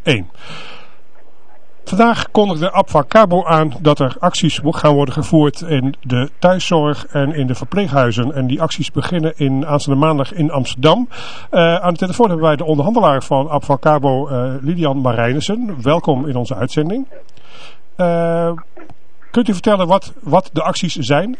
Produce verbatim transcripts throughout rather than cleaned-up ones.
één. Vandaag kondigde Abfacabo aan dat er acties gaan worden gevoerd in de thuiszorg en in de verpleeghuizen. En die acties beginnen in aanstaande maandag in Amsterdam. Uh, aan de telefoon hebben wij de onderhandelaar van Abfacabo, uh, Lilian Marijnissen. Welkom in onze uitzending. Uh, kunt u vertellen wat, wat de acties zijn?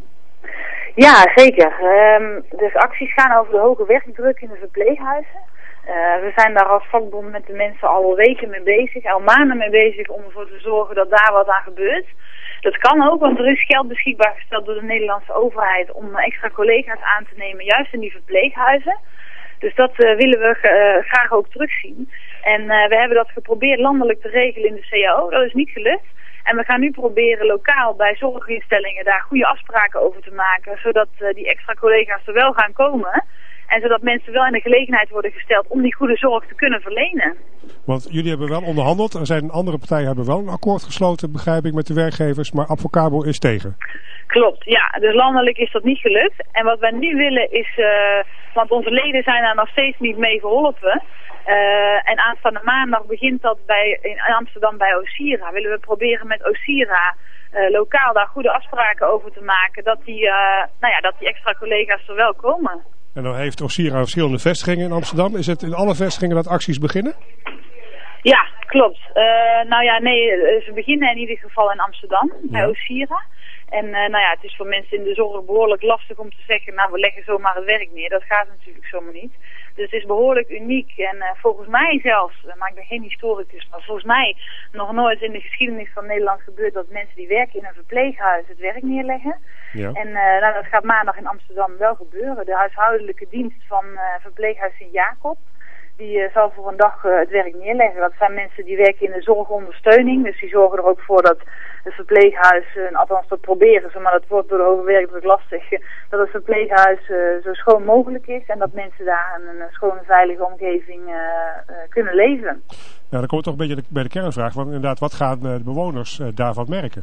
Ja, zeker. Um, dus acties gaan over de hoge werkdruk in de verpleeghuizen. Uh, we zijn daar als vakbond met de mensen al weken mee bezig, al maanden mee bezig om ervoor te zorgen dat daar wat aan gebeurt. Dat kan ook, want er is geld beschikbaar gesteld door de Nederlandse overheid om extra collega's aan te nemen, juist in die verpleeghuizen. Dus dat uh, willen we uh, graag ook terugzien. En uh, we hebben dat geprobeerd landelijk te regelen in de C A O, dat is niet gelukt. En we gaan nu proberen lokaal bij zorginstellingen daar goede afspraken over te maken, zodat uh, die extra collega's er wel gaan komen. En zodat mensen wel in de gelegenheid worden gesteld om die goede zorg te kunnen verlenen. Want jullie hebben wel onderhandeld. Er zijn andere partijen hebben wel een akkoord gesloten, begrijp ik, met de werkgevers. Maar Abfacabo is tegen. Klopt, ja. Dus landelijk is dat niet gelukt. En wat wij nu willen is, uh, want onze leden zijn daar nog steeds niet mee geholpen. Uh, en aanstaande maandag begint dat bij, in Amsterdam bij Osira. Willen we proberen met Osira uh, lokaal daar goede afspraken over te maken. Dat die, uh, nou ja, dat die extra collega's er wel komen. En dan heeft Osira verschillende vestigingen in Amsterdam. Is het in alle vestigingen dat acties beginnen? Ja, klopt. Uh, nou ja, nee, ze beginnen in ieder geval in Amsterdam, bij ja. Osira. En uh, nou ja, het is voor mensen in de zorg behoorlijk lastig om te zeggen, nou we leggen zomaar het werk neer. Dat gaat natuurlijk zomaar niet. Dus het is behoorlijk uniek en uh, volgens mij zelfs, uh, maar ik ben geen historicus, maar volgens mij nog nooit in de geschiedenis van Nederland gebeurd dat mensen die werken in een verpleeghuis het werk neerleggen. Ja. En uh, nou, dat gaat maandag in Amsterdam wel gebeuren. De huishoudelijke dienst van uh, verpleeghuis Sint-Jacob, die uh, zal voor een dag uh, het werk neerleggen. Dat zijn mensen die werken in de zorgondersteuning, dus die zorgen er ook voor dat het verpleeghuis, uh, althans dat proberen ze, maar dat wordt door de hoge werkdruk lastig, uh, dat het verpleeghuis uh, zo schoon mogelijk is en dat mensen daar in een schone, veilige omgeving uh, uh, kunnen leven. Ja, dan komt toch een beetje bij de kernvraag, want inderdaad, wat gaan de bewoners uh, daarvan merken?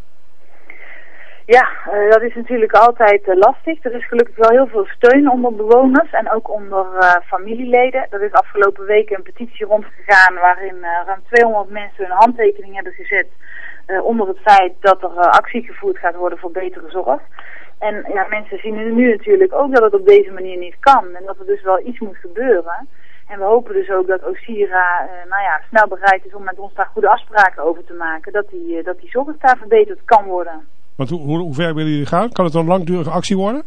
Ja, uh, dat is natuurlijk altijd uh, lastig. Er is gelukkig wel heel veel steun onder bewoners en ook onder uh, familieleden. Er is afgelopen weken een petitie rondgegaan waarin uh, ruim tweehonderd mensen hun handtekening hebben gezet uh, onder het feit dat er uh, actie gevoerd gaat worden voor betere zorg. En ja, mensen zien nu natuurlijk ook dat het op deze manier niet kan en dat er dus wel iets moet gebeuren. En we hopen dus ook dat Osira uh, nou ja, snel bereid is om met ons daar goede afspraken over te maken, dat die, uh, dat die zorg daar verbeterd kan worden. Want hoe, hoe, hoe ver willen jullie gaan? Kan het een langdurige actie worden?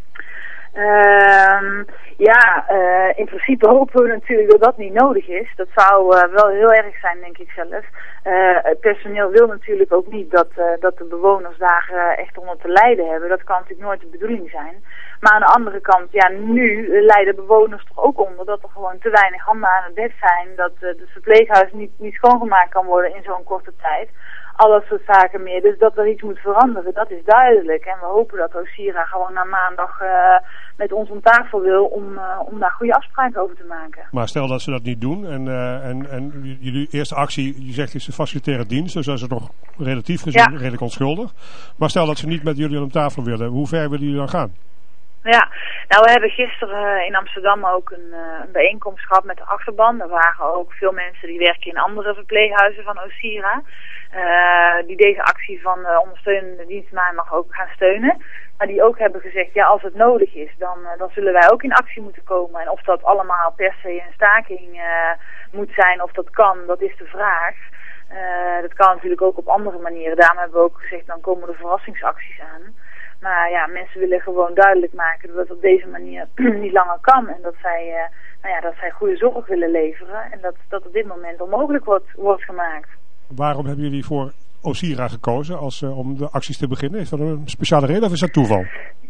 Uh, ja, uh, in principe hopen we natuurlijk dat dat niet nodig is. Dat zou uh, wel heel erg zijn, denk ik zelf. Uh, het personeel wil natuurlijk ook niet dat, uh, dat de bewoners daar uh, echt onder te lijden hebben. Dat kan natuurlijk nooit de bedoeling zijn. Maar aan de andere kant, ja, nu uh, lijden bewoners toch ook onder dat er gewoon te weinig handen aan het bed zijn. Dat uh, het verpleeghuis niet, niet schoongemaakt kan worden in zo'n korte tijd. Al dat soort zaken meer. Dus dat er iets moet veranderen, dat is duidelijk. En we hopen dat Osira gewoon na maandag uh, met ons om tafel wil om, uh, om daar goede afspraken over te maken. Maar stel dat ze dat niet doen en, uh, en, en jullie eerste actie, je zegt is de facilitaire dienst, dus dat is het nog relatief gezien ja. redelijk onschuldig. Maar stel dat ze niet met jullie om tafel willen, hoe ver willen jullie dan gaan? Ja, nou we hebben gisteren in Amsterdam ook een, uh, een bijeenkomst gehad met de achterban. Er waren ook veel mensen die werken in andere verpleeghuizen van Osira. Uh, die deze actie van uh, ondersteunende dienst maandag ook gaan steunen. Maar die ook hebben gezegd, ja als het nodig is, dan, uh, dan zullen wij ook in actie moeten komen. En of dat allemaal per se een staking uh, moet zijn, of dat kan, dat is de vraag. Uh, dat kan natuurlijk ook op andere manieren. Daarom hebben we ook gezegd, dan komen er verrassingsacties aan. Maar ja, mensen willen gewoon duidelijk maken dat het op deze manier niet langer kan. En dat zij, uh, nou ja, dat zij goede zorg willen leveren. En dat dat op dit moment onmogelijk wordt, wordt gemaakt. Waarom hebben jullie voor Osira gekozen als, uh, om de acties te beginnen? Is dat een speciale reden of is dat toeval?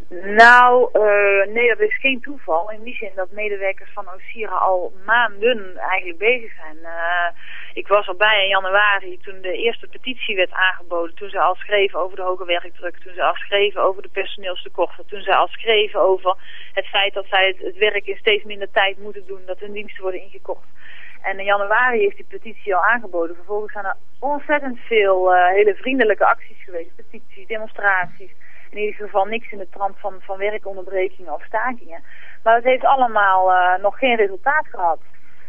Nou, uh, nee, dat is geen toeval. In die zin dat medewerkers van Osira al maanden eigenlijk bezig zijn. Uh, ik was erbij in januari toen de eerste petitie werd aangeboden. Toen ze al schreven over de hoge werkdruk. Toen ze al schreven over de personeelstekorten. Toen ze al schreven over het feit dat zij het, het werk in steeds minder tijd moeten doen. Dat hun diensten worden ingekocht. En in januari heeft die petitie al aangeboden. Vervolgens zijn er ontzettend veel uh, hele vriendelijke acties geweest. Petities, demonstraties. In ieder geval niks in de trant van, van werkonderbrekingen of stakingen. Maar het heeft allemaal uh, nog geen resultaat gehad.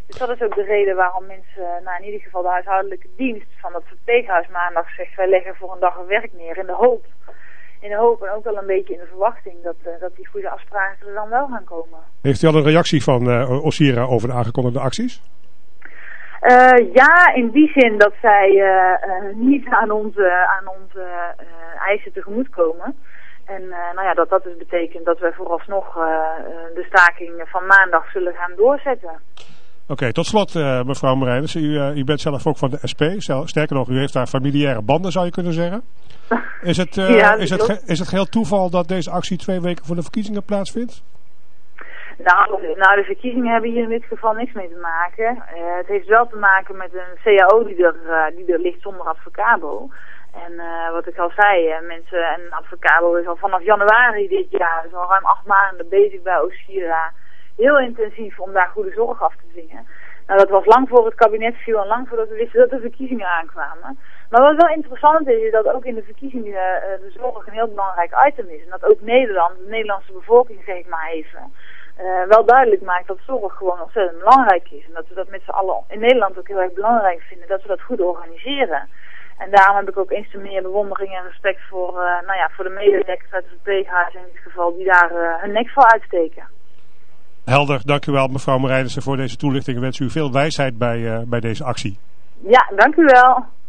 Dus dat is ook de reden waarom mensen, nou in ieder geval de huishoudelijke dienst van dat verpleeghuis maandag zegt, wij leggen voor een dag een werk neer in de hoop. In de hoop en ook wel een beetje in de verwachting dat, uh, dat die goede afspraken er dan wel gaan komen. Heeft u al een reactie van uh, Osiera over de aangekondigde acties? Uh, ja, in die zin dat zij uh, uh, niet aan onze, aan onze uh, eisen tegemoetkomen. En uh, nou ja, dat dat dus betekent dat wij vooralsnog uh, uh, de staking van maandag zullen gaan doorzetten. Oké, okay, tot slot uh, mevrouw Marijnis, u, uh, u bent zelf ook van de S P. Sterker nog, u heeft daar familiaire banden, zou je kunnen zeggen. Is het, uh, ja, is het, ge- is het geheel toeval dat deze actie twee weken voor de verkiezingen plaatsvindt? Nou, nou, de verkiezingen hebben hier in dit geval niks mee te maken. Uh, het heeft wel te maken met een C A O die er, uh, die er ligt zonder advocabo. En uh, wat ik al zei, uh, mensen, en advocabo is al vanaf januari dit jaar, dus al ruim acht maanden bezig bij Osiera, heel intensief om daar goede zorg af te dwingen. Nou, dat was lang voor het kabinet viel en lang voordat we wisten dat de verkiezingen aankwamen. Maar wat wel interessant is, is dat ook in de verkiezingen uh, de zorg een heel belangrijk item is. En dat ook Nederland, de Nederlandse bevolking zeg ik maar even, uh, wel duidelijk maakt dat zorg gewoon ontzettend belangrijk is. En dat we dat met z'n allen in Nederland ook heel erg belangrijk vinden, dat we dat goed organiseren. En daarom heb ik ook eens te meer bewondering en respect voor, uh, nou ja, voor de medewerkers uit het verpleeghuis in dit geval, die daar uh, hun nek voor uitsteken. Helder, dank u wel mevrouw Marijnissen voor deze toelichting. Ik wens u veel wijsheid bij, uh, bij deze actie. Ja, dank u wel.